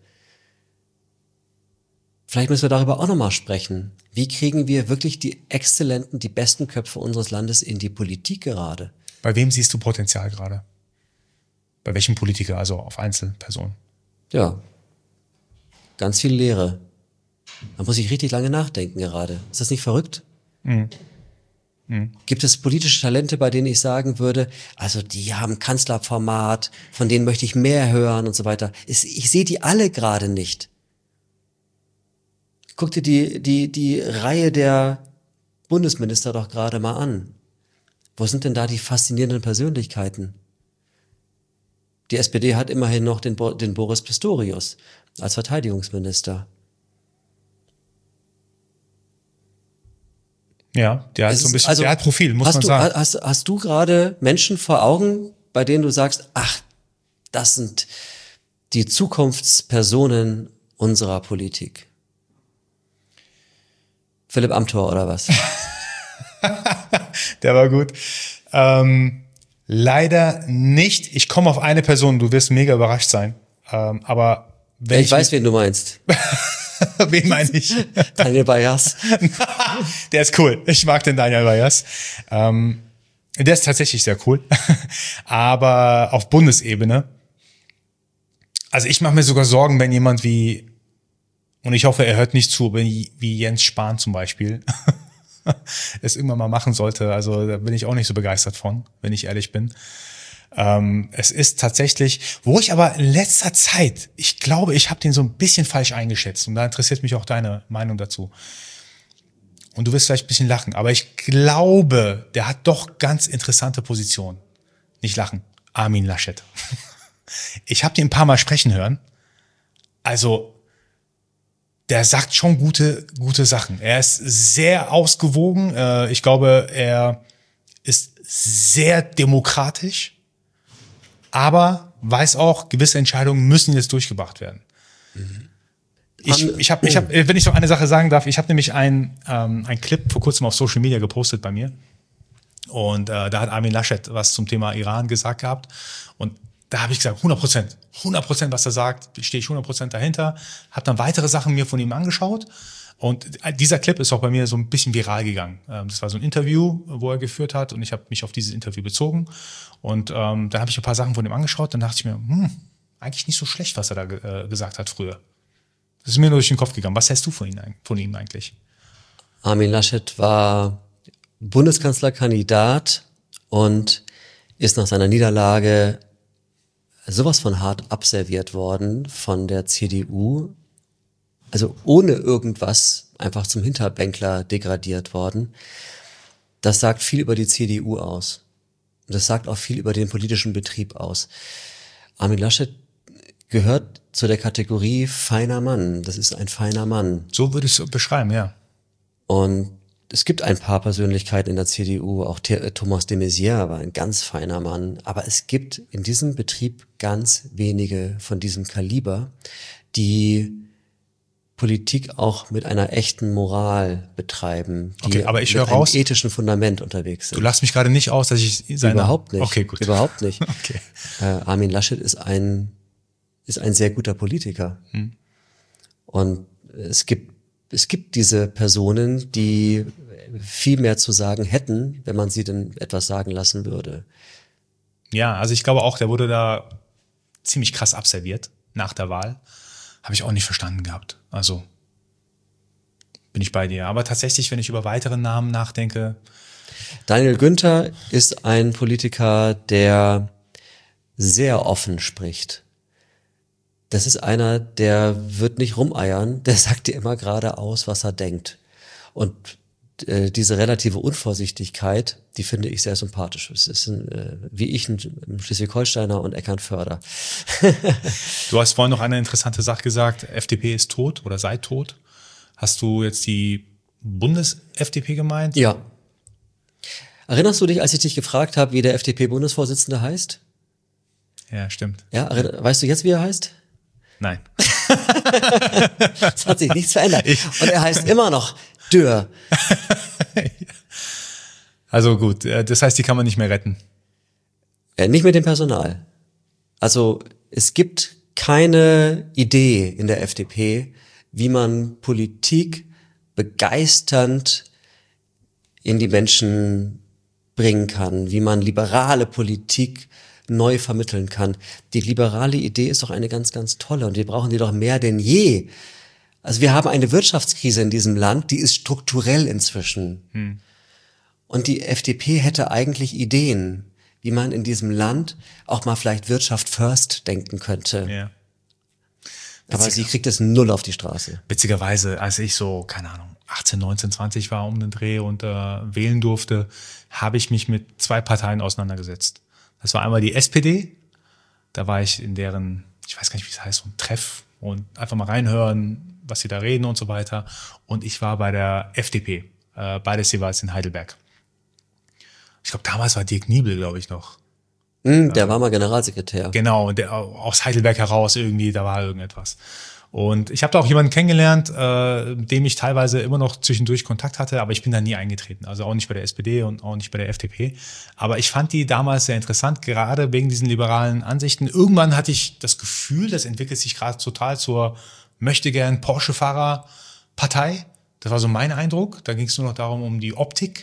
Vielleicht müssen wir darüber auch nochmal sprechen. Wie kriegen wir wirklich die exzellenten, die besten Köpfe unseres Landes in die Politik gerade? Bei wem siehst du Potenzial gerade? Bei welchem Politiker, also auf Einzelpersonen? Ja, ganz viel Leere. Da muss ich richtig lange nachdenken gerade. Ist das nicht verrückt? Gibt es politische Talente, bei denen ich sagen würde, also die haben Kanzlerformat, von denen möchte ich mehr hören und so weiter. Ich sehe die alle gerade nicht. Guck dir die Reihe der Bundesminister doch gerade mal an. Wo sind denn da die faszinierenden Persönlichkeiten? Die SPD hat immerhin noch den Boris Pistorius als Verteidigungsminister. Ja, der hat so ein bisschen, der hat Profil, muss man sagen. Hast du gerade Menschen vor Augen, bei denen du sagst, ach, das sind die Zukunftspersonen unserer Politik? Philipp Amthor oder was? Der war gut. Leider nicht. Ich komme auf eine Person, du wirst mega überrascht sein. Aber wenn ich weiß, wen du meinst. Wen meine ich? Daniel Bayers. Der ist cool. Ich mag den Daniel Bayers. Der ist tatsächlich sehr cool. Aber auf Bundesebene. Also ich mache mir sogar Sorgen, wenn jemand wie, und ich hoffe, er hört nicht zu, wie Jens Spahn zum Beispiel es irgendwann mal machen sollte. Also da bin ich auch nicht so begeistert von, wenn ich ehrlich bin. Es ist tatsächlich, wo ich aber in letzter Zeit, ich glaube, ich habe den so ein bisschen falsch eingeschätzt und da interessiert mich auch deine Meinung dazu. Und du wirst vielleicht ein bisschen lachen, aber ich glaube, der hat doch ganz interessante Positionen. Nicht lachen, Armin Laschet. Ich habe den ein paar Mal sprechen hören. Also, der sagt schon gute Sachen. Er ist sehr ausgewogen. Ich glaube, er ist sehr demokratisch. Aber weiß auch, gewisse Entscheidungen müssen jetzt durchgebracht werden. Ich hab, wenn ich noch eine Sache sagen darf, ich habe nämlich ein Clip vor kurzem auf Social Media gepostet bei mir. Und da hat Armin Laschet was zum Thema Iran gesagt gehabt. Und da habe ich gesagt, 100%, was er sagt, stehe ich 100% dahinter. Habe dann weitere Sachen mir von ihm angeschaut. Und dieser Clip ist auch bei mir so ein bisschen viral gegangen. Das war so ein Interview, wo er geführt hat und ich habe mich auf dieses Interview bezogen. Und dann habe ich ein paar Sachen von ihm angeschaut. Dann dachte ich mir, eigentlich nicht so schlecht, was er da gesagt hat früher. Das ist mir nur durch den Kopf gegangen. Was hältst du von ihm eigentlich? Armin Laschet war Bundeskanzlerkandidat und ist nach seiner Niederlage sowas von hart abserviert worden von der CDU. Also ohne irgendwas einfach zum Hinterbänkler degradiert worden. Das sagt viel über die CDU aus. Und das sagt auch viel über den politischen Betrieb aus. Armin Laschet gehört zu der Kategorie feiner Mann. Das ist ein feiner Mann. So würde ich es beschreiben, ja. Und es gibt ein paar Persönlichkeiten in der CDU, auch Thomas de Maizière war ein ganz feiner Mann, aber es gibt in diesem Betrieb ganz wenige von diesem Kaliber, die Politik auch mit einer echten Moral betreiben, die okay, aber ich mit höre raus, einem ethischen Fundament unterwegs sind. Du lachst mich gerade nicht aus, dass ich seine... Überhaupt nicht. Okay, gut. Überhaupt nicht. Okay. Armin Laschet ist ein sehr guter Politiker. Und es gibt diese Personen, die viel mehr zu sagen hätten, wenn man sie denn etwas sagen lassen würde. Ja, also ich glaube auch, der wurde da ziemlich krass abserviert nach der Wahl. Habe ich auch nicht verstanden gehabt. Also bin ich bei dir. Aber tatsächlich, wenn ich über weitere Namen nachdenke. Daniel Günther ist ein Politiker, der sehr offen spricht. Das ist einer, der wird nicht rumeiern, der sagt dir immer geradeaus, was er denkt. Und diese relative Unvorsichtigkeit, die finde ich sehr sympathisch. Es ist wie ich ein Schleswig-Holsteiner und Eckernförder. Du hast vorhin noch eine interessante Sache gesagt, FDP ist tot oder sei tot. Hast du jetzt die Bundes-FDP gemeint? Ja. Erinnerst du dich, als ich dich gefragt habe, wie der FDP-Bundesvorsitzende heißt? Ja, stimmt. Ja, weißt du jetzt, wie er heißt? Nein. Es hat sich nichts verändert. Und er heißt immer noch Dürr. Also gut, das heißt, die kann man nicht mehr retten. Nicht mit dem Personal. Also es gibt keine Idee in der FDP, wie man Politik begeisternd in die Menschen bringen kann, wie man liberale Politik neu vermitteln kann. Die liberale Idee ist doch eine ganz, ganz tolle und wir brauchen die doch mehr denn je. Also wir haben eine Wirtschaftskrise in diesem Land, die ist strukturell inzwischen. Und die FDP hätte eigentlich Ideen, wie man in diesem Land auch mal vielleicht Wirtschaft first denken könnte. Ja. Aber sie kriegt es null auf die Straße. Witzigerweise, als ich so, keine Ahnung, 18, 19, 20 war um den Dreh und wählen durfte, habe ich mich mit 2 Parteien auseinandergesetzt. Das war einmal die SPD, da war ich in deren, ich weiß gar nicht, wie es heißt, so ein Treff und einfach mal reinhören, was sie da reden und so weiter. Und ich war bei der FDP, beides jeweils in Heidelberg. Ich glaube, damals war Dirk Niebel, glaube ich, noch. Der war mal Generalsekretär. Genau, und der, aus Heidelberg heraus irgendwie, da war irgendetwas. Und ich habe da auch jemanden kennengelernt, dem ich teilweise immer noch zwischendurch Kontakt hatte, aber ich bin da nie eingetreten. Also auch nicht bei der SPD und auch nicht bei der FDP. Aber ich fand die damals sehr interessant, gerade wegen diesen liberalen Ansichten. Irgendwann hatte ich das Gefühl, das entwickelt sich gerade total zur möchtegern Porsche-Fahrer-Partei. Das war so mein Eindruck. Da ging es nur noch darum, um die Optik.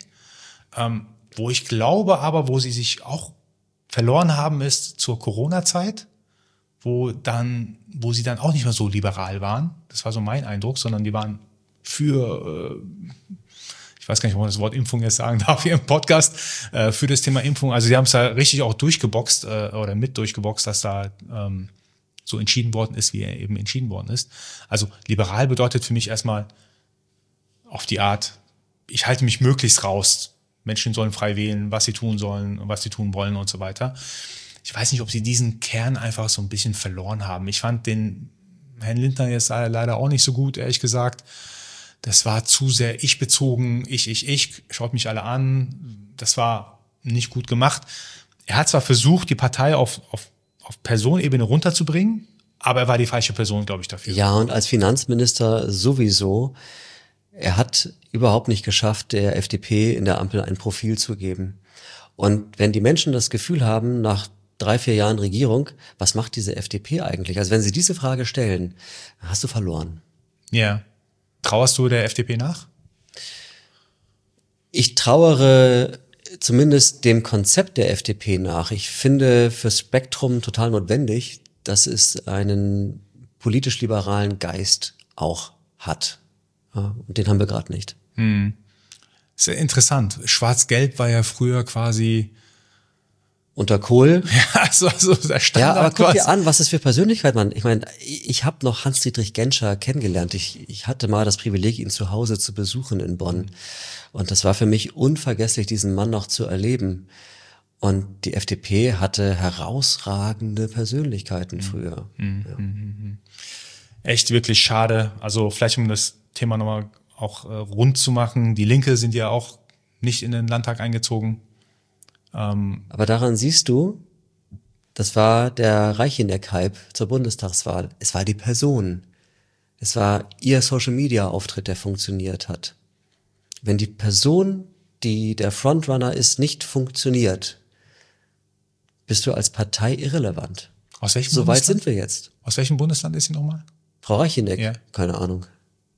Wo ich glaube aber, wo sie sich auch verloren haben, ist zur Corona-Zeit, wo sie dann auch nicht mehr so liberal waren. Das war so mein Eindruck, sondern die waren für, ich weiß gar nicht, ob man das Wort Impfung jetzt sagen darf hier im Podcast, für das Thema Impfung. Also die haben es da richtig auch durchgeboxt oder mit durchgeboxt, dass da so entschieden worden ist, wie er eben entschieden worden ist. Also liberal bedeutet für mich erstmal auf die Art, ich halte mich möglichst raus. Menschen sollen frei wählen, was sie tun sollen und was sie tun wollen und so weiter. Ich weiß nicht, ob sie diesen Kern einfach so ein bisschen verloren haben. Ich fand den Herrn Lindner jetzt leider auch nicht so gut, ehrlich gesagt. Das war zu sehr ich-bezogen, ich, schaut mich alle an. Das war nicht gut gemacht. Er hat zwar versucht, die Partei auf Personenebene runterzubringen, aber er war die falsche Person, glaube ich, dafür. Ja, und als Finanzminister sowieso. Er hat überhaupt nicht geschafft, der FDP in der Ampel ein Profil zu geben. Und wenn die Menschen das Gefühl haben, nach 3-4 Jahren Regierung, was macht diese FDP eigentlich? Also wenn sie diese Frage stellen, hast du verloren. Ja. Trauerst du der FDP nach? Ich trauere zumindest dem Konzept der FDP nach. Ich finde für Spektrum total notwendig, dass es einen politisch-liberalen Geist auch hat. Ja, und den haben wir gerade nicht. Sehr interessant. Schwarz-Gelb war ja früher quasi unter Kohl. Ja, also der Standard. Ja, aber guck dir an, was ist für Persönlichkeit, Mann. Ich meine, ich habe noch Hans-Dietrich Genscher kennengelernt. Ich hatte mal das Privileg, ihn zu Hause zu besuchen in Bonn. Und das war für mich unvergesslich, diesen Mann noch zu erleben. Und die FDP hatte herausragende Persönlichkeiten früher. Ja. Echt wirklich schade. Also vielleicht um das Thema nochmal auch rund zu machen. Die Linke sind ja auch nicht in den Landtag eingezogen. Aber daran siehst du, das war der Reicheneck-Hype zur Bundestagswahl. Es war die Person. Es war ihr Social-Media-Auftritt, der funktioniert hat. Wenn die Person, die der Frontrunner ist, nicht funktioniert, bist du als Partei irrelevant. Aus welchem So Bundesland? weit sind wir jetzt. Aus welchem Bundesland ist sie nochmal? Frau Reicheneck? Ja. Keine Ahnung.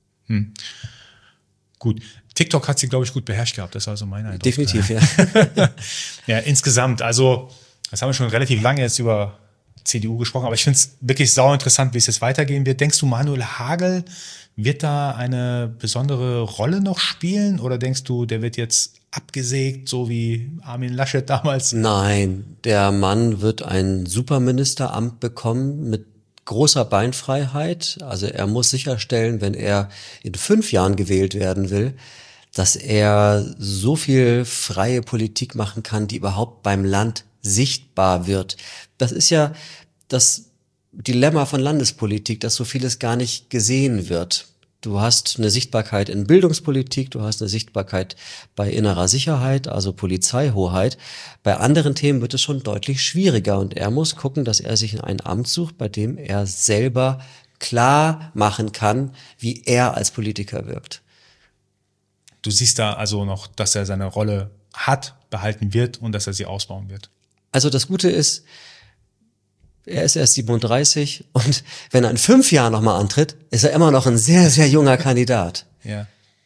Gut. TikTok hat sie, glaube ich, gut beherrscht gehabt. Das war so mein Eindruck. Definitiv, ja. Ja, insgesamt. Also, das haben wir schon relativ lange jetzt über CDU gesprochen, aber ich finde es wirklich sau interessant, wie es jetzt weitergehen wird. Denkst du, Manuel Hagel wird da eine besondere Rolle noch spielen oder denkst du, der wird jetzt abgesägt, so wie Armin Laschet damals? Nein, der Mann wird ein Superministeramt bekommen mit großer Beinfreiheit. Also er muss sicherstellen, wenn er in 5 Jahren gewählt werden will, dass er so viel freie Politik machen kann, die überhaupt beim Land sichtbar wird. Das ist ja das Dilemma von Landespolitik, dass so vieles gar nicht gesehen wird. Du hast eine Sichtbarkeit in Bildungspolitik, du hast eine Sichtbarkeit bei innerer Sicherheit, also Polizeihoheit. Bei anderen Themen wird es schon deutlich schwieriger und er muss gucken, dass er sich in ein Amt sucht, bei dem er selber klar machen kann, wie er als Politiker wirkt. Du siehst da also noch, dass er seine Rolle hat, behalten wird und dass er sie ausbauen wird. Also das Gute ist, er ist erst 37 und wenn er in 5 Jahren nochmal antritt, ist er immer noch ein sehr, sehr junger Kandidat. Ja.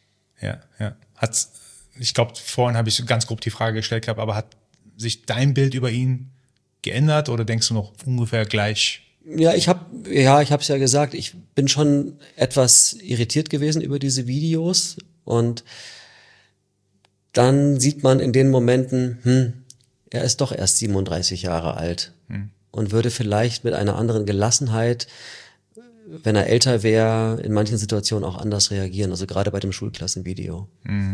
Ich glaube, vorhin habe ich ganz grob die Frage gestellt gehabt, aber hat sich dein Bild über ihn geändert oder denkst du noch ungefähr gleich? Ja, ich habe es ja gesagt, ich bin schon etwas irritiert gewesen über diese Videos und dann sieht man in den Momenten, er ist doch erst 37 Jahre alt und würde vielleicht mit einer anderen Gelassenheit, wenn er älter wäre, in manchen Situationen auch anders reagieren. Also gerade bei dem Schulklassenvideo.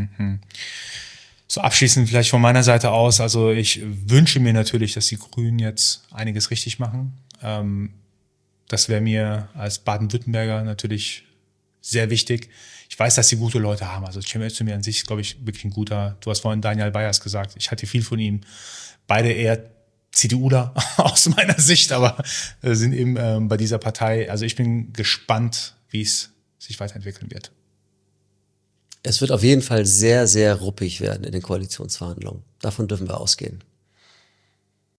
So abschließend vielleicht von meiner Seite aus. Also ich wünsche mir natürlich, dass die Grünen jetzt einiges richtig machen. Das wäre mir als Baden-Württemberger natürlich sehr wichtig. Ich weiß, dass sie gute Leute haben. Also Cem Özdemir an sich ist, glaube ich, wirklich ein guter. Du hast vorhin Daniel Bayers gesagt. Ich hatte viel von ihm. Beide eher CDUler aus meiner Sicht, aber sind eben bei dieser Partei. Also ich bin gespannt, wie es sich weiterentwickeln wird. Es wird auf jeden Fall sehr, sehr ruppig werden in den Koalitionsverhandlungen. Davon dürfen wir ausgehen.